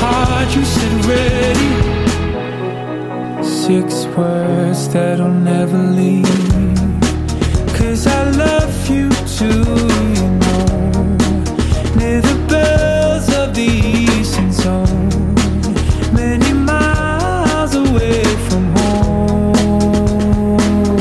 heart, you said ready. 6 words that'll never leave. 'Cause I love you too, you know. Near the bells of the eastern zone, many miles away from home.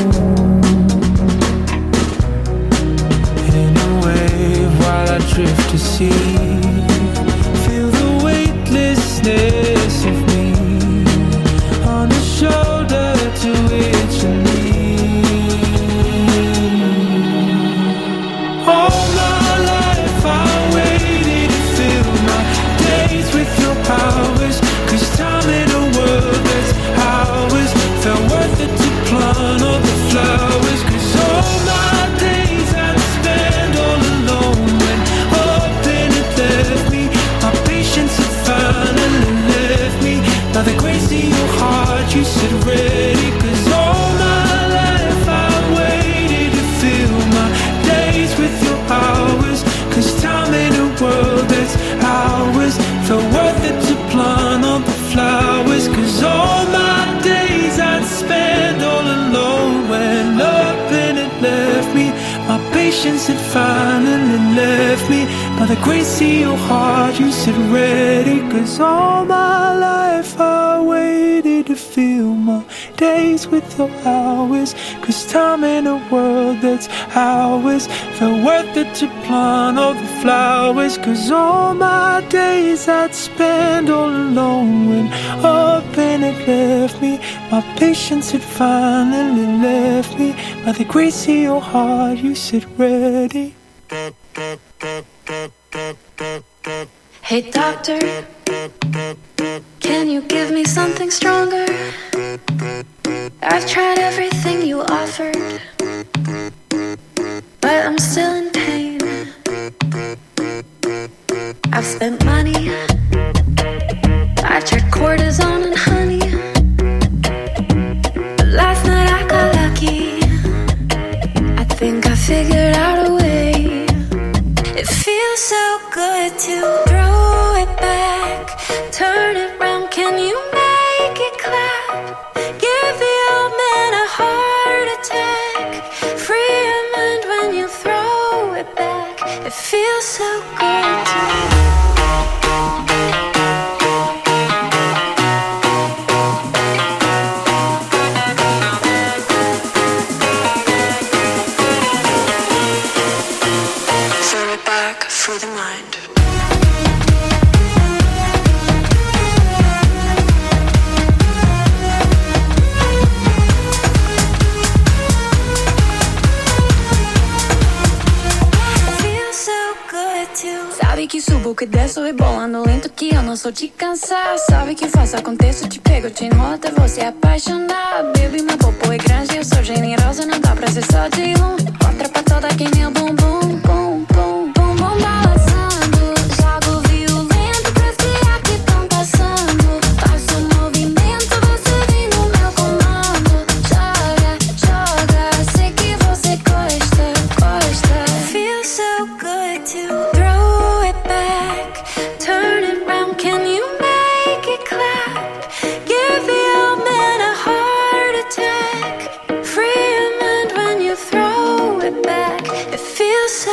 In a wave while I drift to sea, feel the weightlessness of me on the shoulder to which you lean. All my life I waited to fill my days with your powers. 'Cause time in a world that's ours felt worth it to plant all the flowers. 'Cause all my days I'd spend all alone when open it left me. My patience had finally left me. By the grace of your heart, you said ready. 'Cause all my life I waited to fill my days with your hours. 'Cause time in a world that's ours felt worth it to plant all the flowers. 'Cause all my days I'd spend all alone when open it left me. My patience had finally left me. By the grace of your heart, you said ready. 'Cause all my life I waited to fill my days with your hours. 'Cause time in a world that's ours felt worth it to plant all the flowers. 'Cause all my days I'd spend all alone when open it left me. My patience had finally left me. By the grace of your heart, you said ready. Hey doctor, can you give me something stronger? I've tried everything you offered, but I'm still in pain. I've spent money, I tried cortisone and honey, but last night I got lucky. I think I figured out a way. It feels so good to throw it back, turn it round, can you make it clap? Give the old man a heart attack, free your mind when you throw it back. It feels so good to throw it back, free the mind. Sabe que subo, que desço, rebolando lento, que eu não sou de cansar. Sabe que faço, aconteço, te pego, te enrolo até você apaixonar. Baby, meu popô é grande, eu sou generosa, não dá pra ser só de um. Outra pra toda que meu bumbum, bum, bum, bum, bum, balançando. Jogo violento pra espiar que tão passando. Faço movimento, você vem no meu comando. Joga, joga, sei que você gosta, gosta. Feels so good to throw it back, turn it round, can you make it clap? Give the old man a heart attack, free your mind when you throw it back. It feels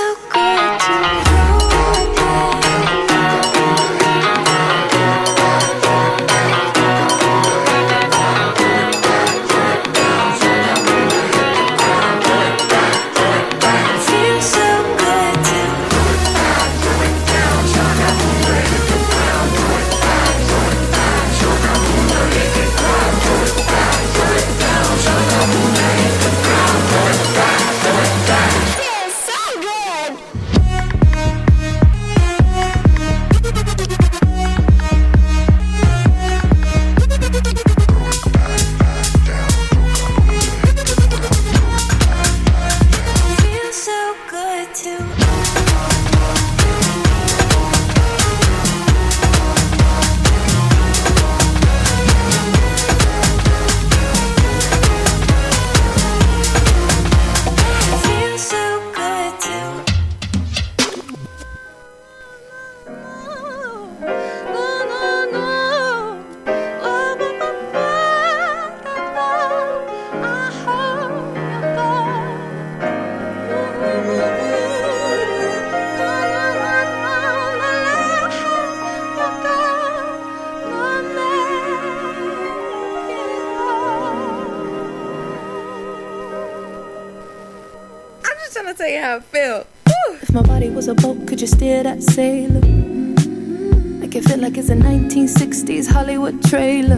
gonna tell you how I feel. If my body was a boat, could you steer that sailor? Make it feel like it's a 1960s Hollywood trailer.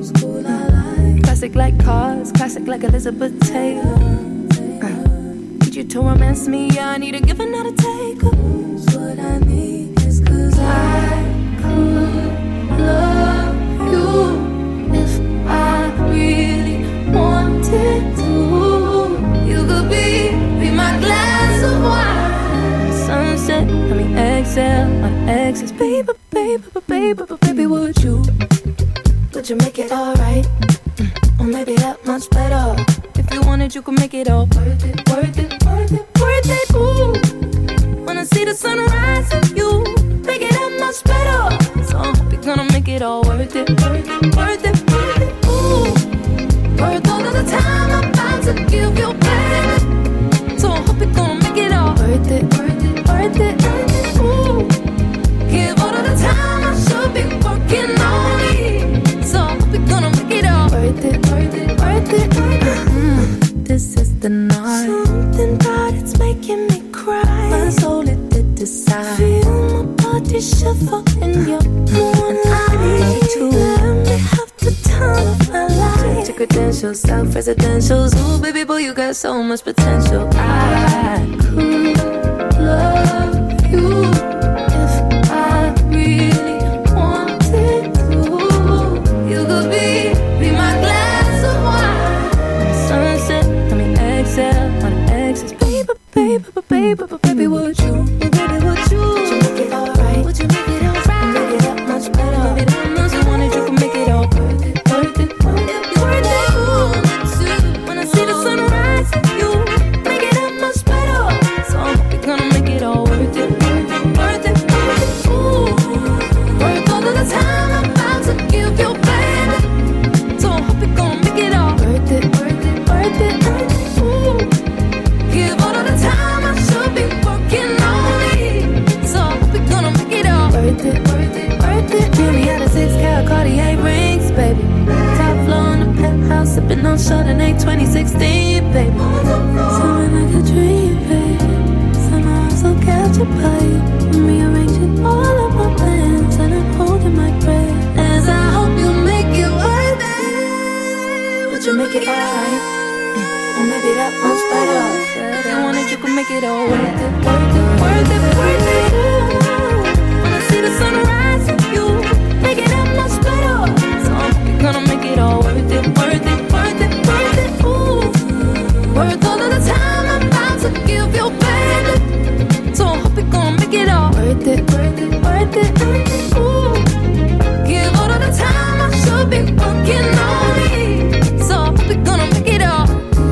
Classic like cars, classic like Elizabeth Taylor. Need you to romance me, yeah, I need a give and not a take. What I need is 'cause I could love you if I really wanted to. You could be my glass of wine. Sunset, I mean exhale, my exes. Baby, baby, baby, baby, would you make it alright? Or maybe that much better. If you wanted, you could make it all worth it, worth it, worth it, worth it. Ooh, wanna see the sunrise with you, make it that much better. So I hope you're gonna make it all worth it, worth it, worth it, worth it. Ooh, worth all of the time I'm about to give you, baby. So I hope you're gonna make it all worth it, worth it, worth it, worth it. Ooh, give all of the time I should be working on me. So I hope you're gonna make it all worth it, worth it, worth it, worth it. This is the night. Something about it's making me cry. My soul it did decide. Feel my body shiver in your moonlight. I need you to let me have the time of my life. Check your credentials, self-residentials. Ooh, baby boy, you got so much potential. I could love you if I really wanted to. You could be my glass of wine. Sunset, I mean exhale, on exes. Baby, baby, baby, baby, would you? Baby, would you make it alright? Would you make it alright? Make it that much better. Maybe that much you wanted, you can make it all worth it, worth it, worth it, worth it. Ooh, when I see the sunrise, you make it that much better. So I hope you're gonna make it all worth it, worth it, worth it, worth it. Ooh, worth all of the time I'm about to give you, baby. So I hope you're gonna make it all worth it, worth it, worth it, worth it. Ooh, give all of the time I should be working on me. So I hope you're gonna make it all worth it, worth it, worth it. Give me out of 6 Cartier rings, baby. Top floor in the penthouse, sipping on Chardonnay 2016, baby. Something like a dream, baby. Somehow I'm so captured by you. I'm rearranging all of my plans and I'm holding my breath as I hope you make it worth it. Would you make it alright? Or maybe that much better. If you wanted, you could make it all worth it, worth it, worth it, worth it. Ooh, when I see the sunrise with you, make it that much better. So I hope you're gonna make it all worth it, worth it, worth it, worth it. Ooh, worth all of the time I'm about to give you, baby. So I hope you're gonna make it all worth it, worth it, worth it, worth it. Ooh, give all of the time I should be working on me. So I hope you're gonna make it all.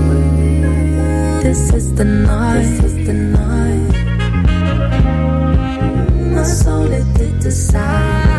This is the night. This is the night. My soul it did decide.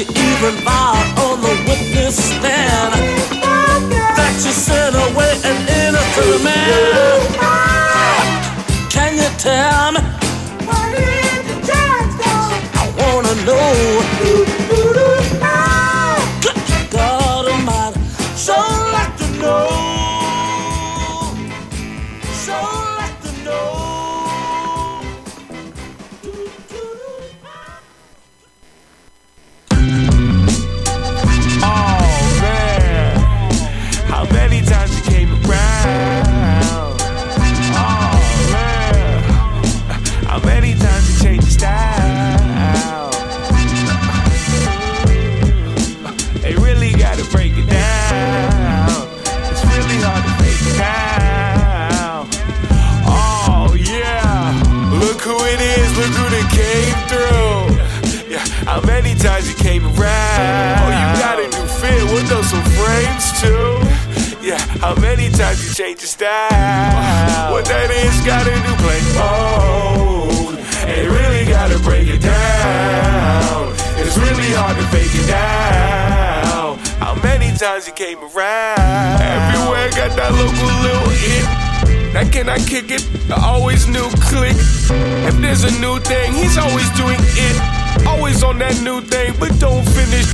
even lied on the witness stand. That you sent away an innocent man. Can you tell me? What did the judge do? I wanna know. God Almighty, so like to know. So like to know. How many times you came around? Oh man, how many times you changed your style? They really gotta break it down. It's really hard to break it down. Oh yeah, look who it is, look who they came through. Yeah, how many times you came around? Oh, you got a new fit, with those some frames too. Yeah, how many times you changed your style? What that is, got a new play. Oh, they really gotta break it down. It's really hard to fake it down. How many times you came around? Everywhere got that local little hit. Now can I kick it? I always knew click. If there's a new thing, he's always doing it. Always on that new thing, but don't finish.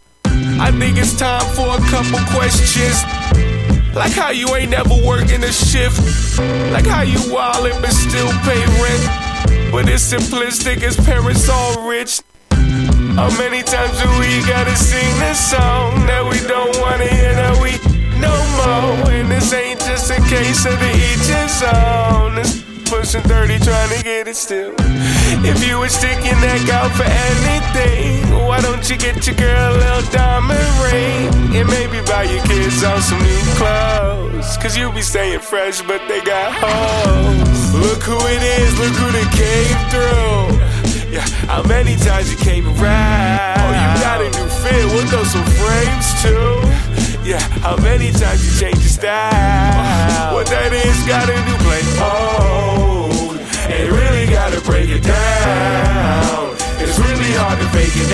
I think it's time for a couple questions. Like how you ain't never working a shift. Like how you wildin' but still pay rent. But it's simplistic, his parents all rich. How many times do we gotta sing this song that we don't wanna hear, that we no more? And this ain't just a case of the each his own. It's pushing 30 trying to get it still. If you would stick your neck out for anything, why don't you get your girl a little diamond ring? And maybe buy your kids on some new clothes, cause you be staying fresh but they got hoes. Look who it is, look who they came through. Yeah, how many times you came around? Oh, you got a new fit, with those some frames too. Yeah, how many times you changed your style? What that is, got a new play. Oh, they really gotta break it down. It's really hard to fake it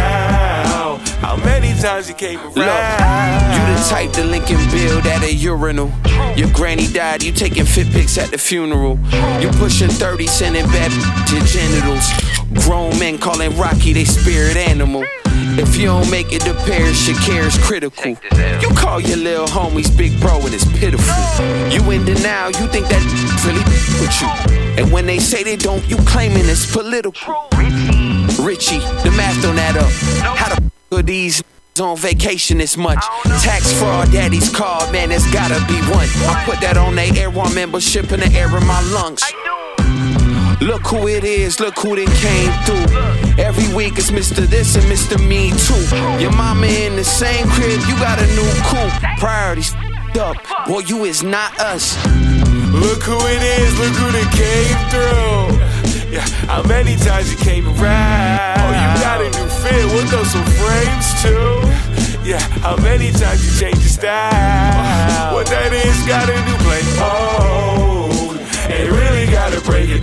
down. How many times you came around? Look, you the type to link and build at a urinal. Your granny died, you taking fit pics at the funeral. You pushing 30, sending bad to genitals. Grown men calling Rocky they spirit animal. If you don't make it to Paris, your care is critical. You call your little homies big bro and it's pitiful. You in denial, you think that really with you. And when they say they don't, you claiming it's political. Richie, the math don't add up. How the are these on vacation this much? Tax fraud, daddy's card, man, there's gotta be one. I put that on they Air One membership in the air in my lungs. Look who it is, look who done came through. Every week it's Mr. This and Mr. Me too. Your mama in the same crib, you got a new coupe. Priorities up, boy, you is not us. Look who it is, look who done came through. Yeah, how many times you came around? Oh, you got a new fit, with those some frames too. Yeah, how many times you changed your style? What that is, got a new play. Oh, they really gotta break it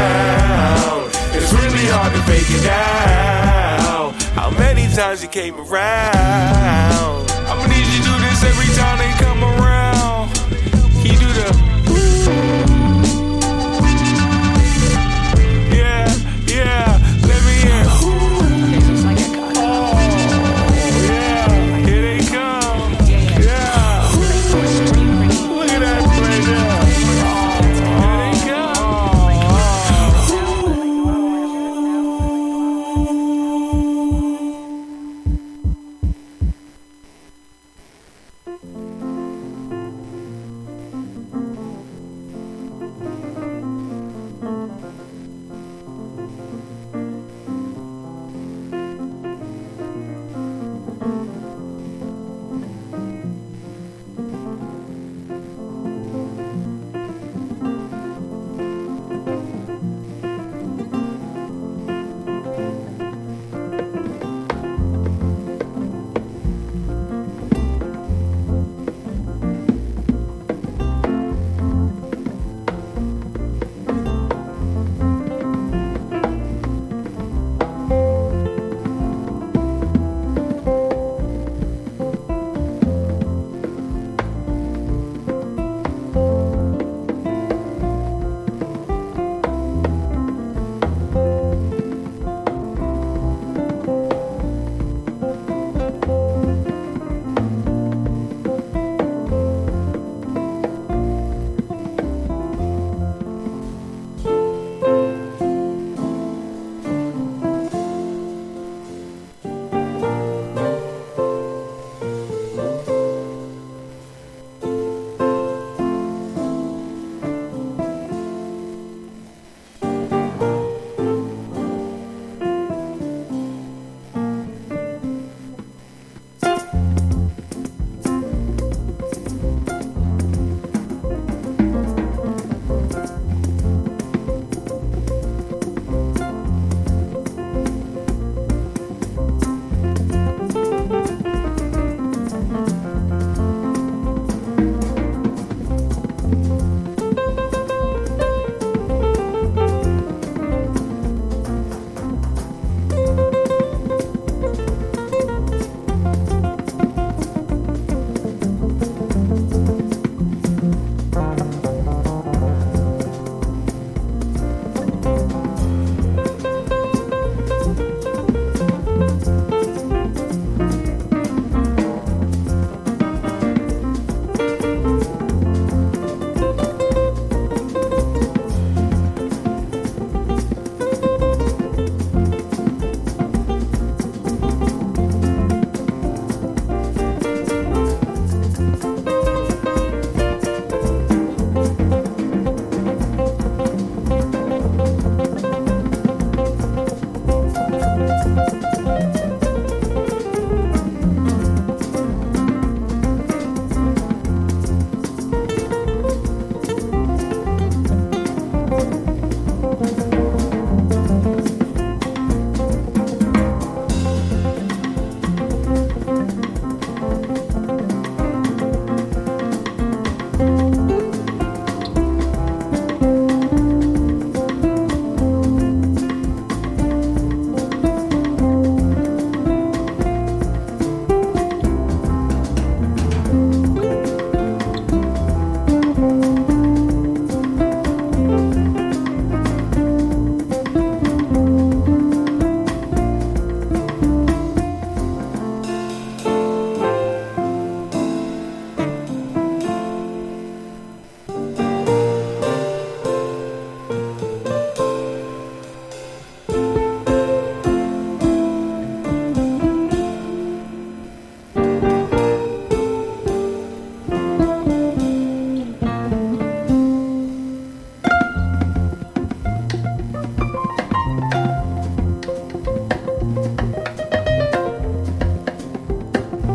down. It's really hard to fake it down. How many times you came around? I'ma need you to do this every time they come around. You do the yeah, let me hear. Oh, yeah, here they come. Yeah, look at that play there. Here they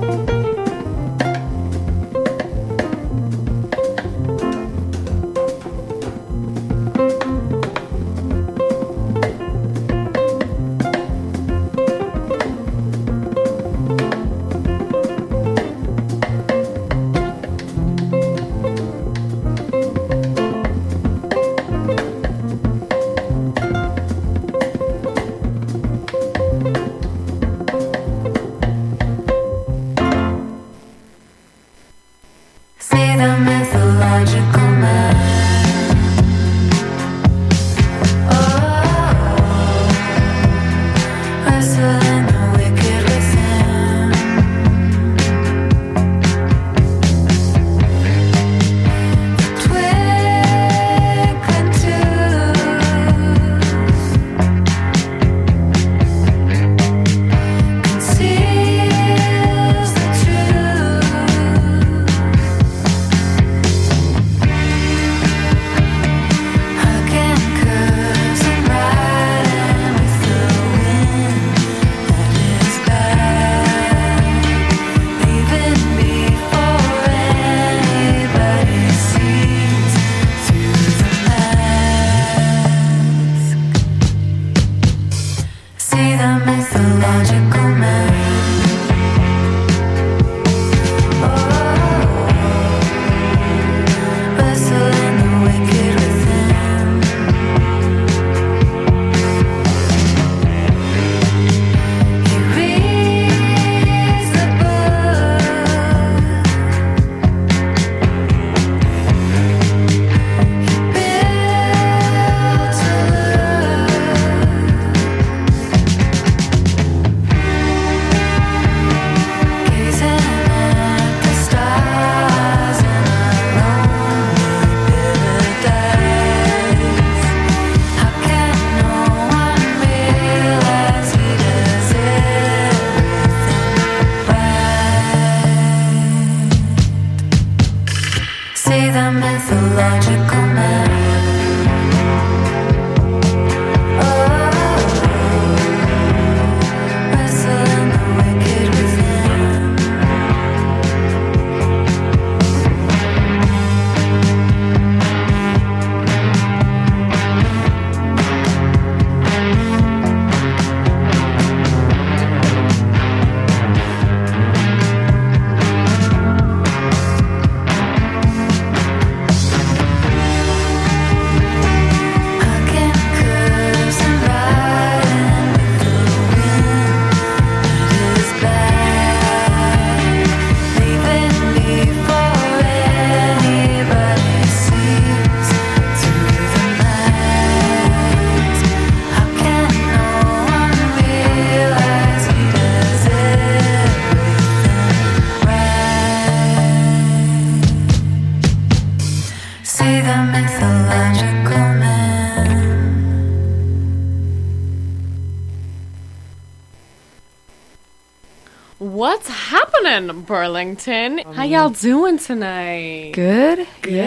What's happening, Burlington? How y'all doing tonight? Good?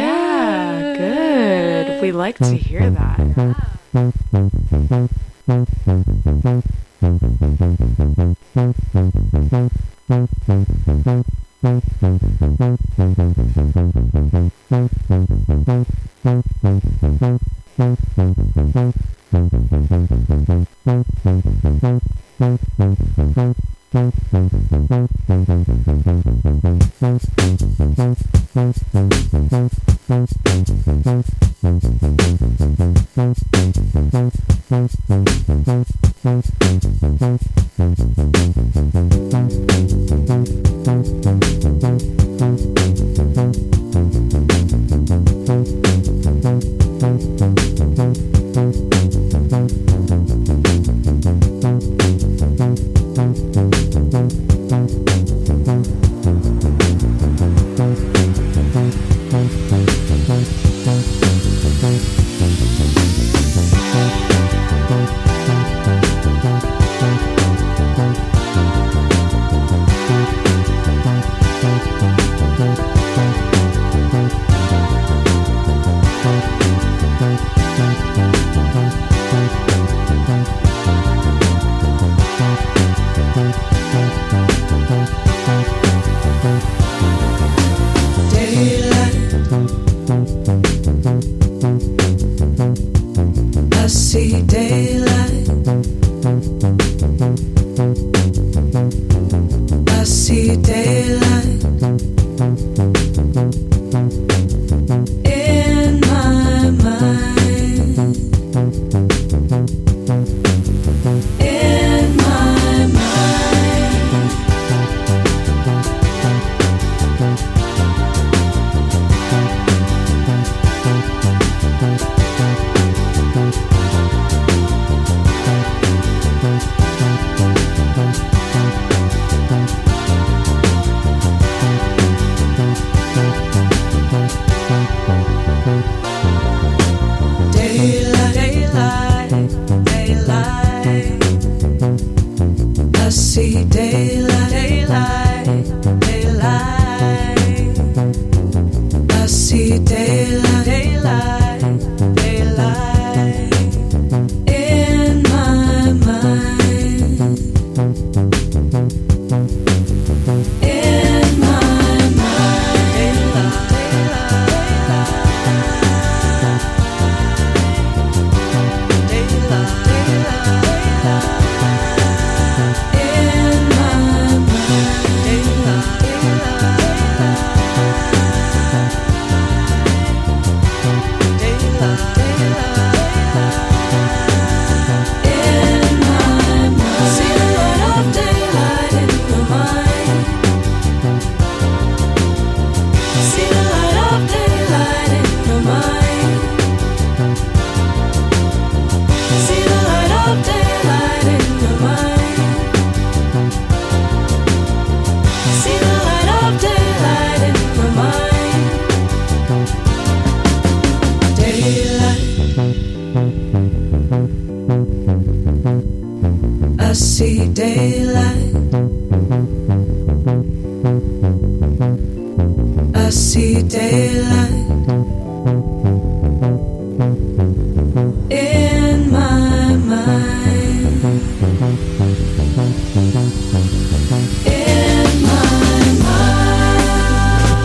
Yeah, good. We like to hear that. I see daylight. I see daylight in my mind. In my mind. Daylight, daylight, daylight. I see daylight, daylight, daylight. I see daylight, daylight, daylight in my mind. In my mind, daylight, daylight, daylight, in my mind, daylight, I see daylight. I see daylight in my mind. In my mind.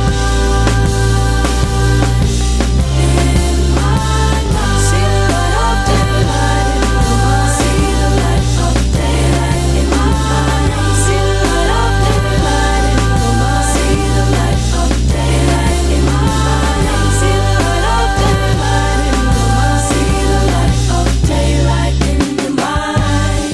In my mind. See the light of daylight in my mind. See the light of daylight in my mind. See the light of daylight in my mind. See the light of daylight in my mind. See the light of daylight in my mind. See the light of daylight in your mind.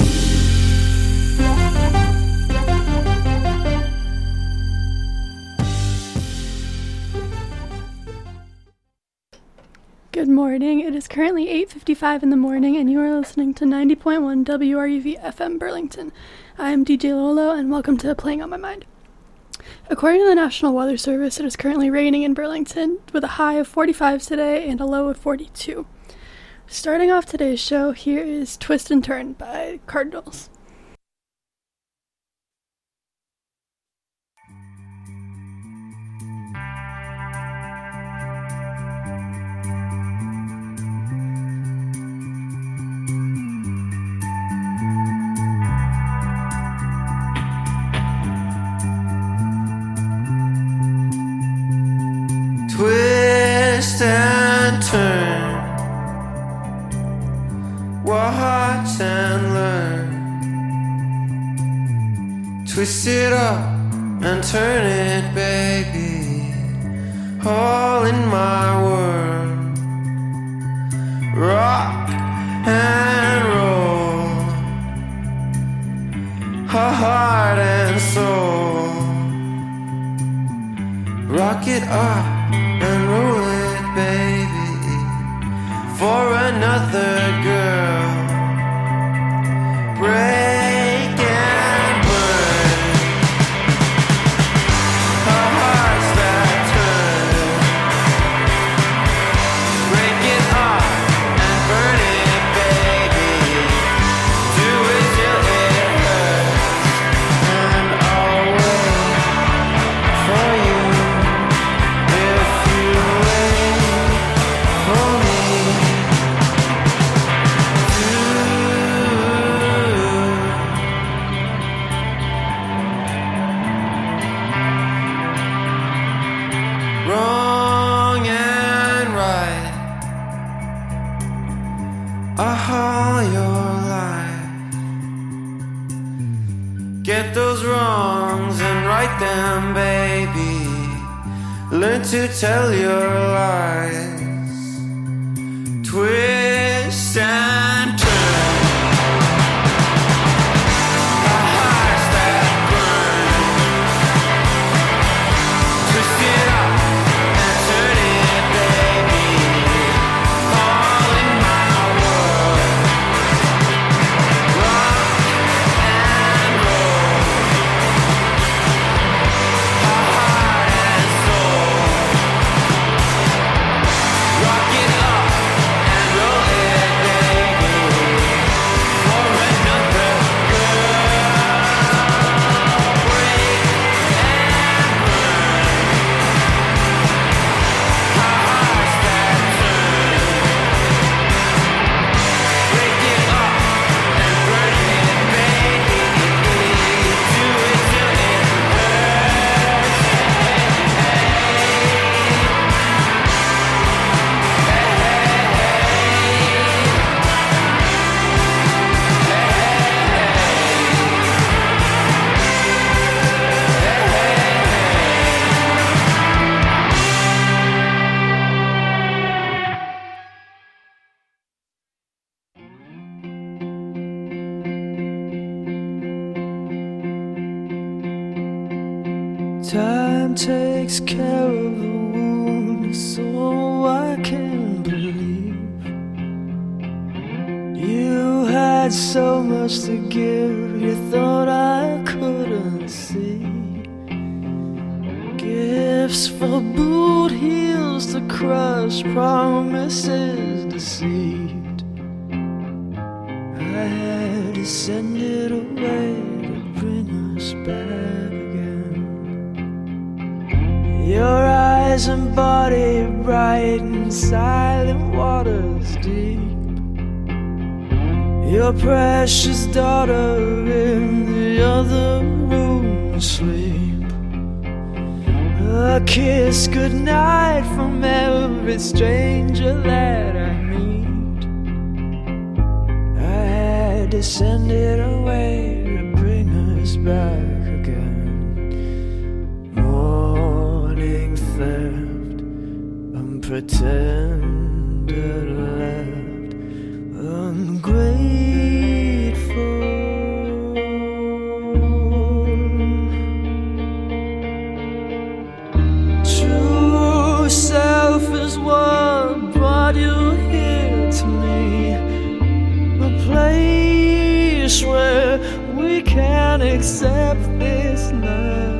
Good morning. It is currently 8:55 in the morning, and you are listening to 90.1 WRUV FM Burlington. I am DJ Lolo, and welcome to Playing on My Mind. According to the National Weather Service, it is currently raining in Burlington, with a high of 45 today and a low of 42. Starting off today's show, here is Twist and Turn by Cardinals. Twist and turn, watch and learn. Twist it up and turn it, baby, all in my world. Rock and roll, heart and soul. Rock it up and roll it, baby, for another girl. Break and burn, our hearts that turn. Break it up and burn it, baby. Do it till it hurts, and I'll wait for you. baby. Learn to tell your lies. Twist and turn. The hearts that burn. Twist it up and turn it, baby. All in my world. Rock and roll. Heart and soul. Rock it up and roll it, baby. For another girl. Break and burn. Hearts that turn. Break it up and burn it, baby. Do it till it hurts. Time takes care of the wound, so I can believe you had so much to give. You thought I couldn't see. Gifts for boot heels to crush, promises deceived. I had to send it away to bring us back again. Your eyes and body bright and silent waters deep. Your precious daughter in the other room asleep. A kiss goodnight from every stranger that I meet. I had to send it away to bring us back again. Morning theft, unpretended left, ungrateful. True self is what brought you here to me. A place where we can accept this night.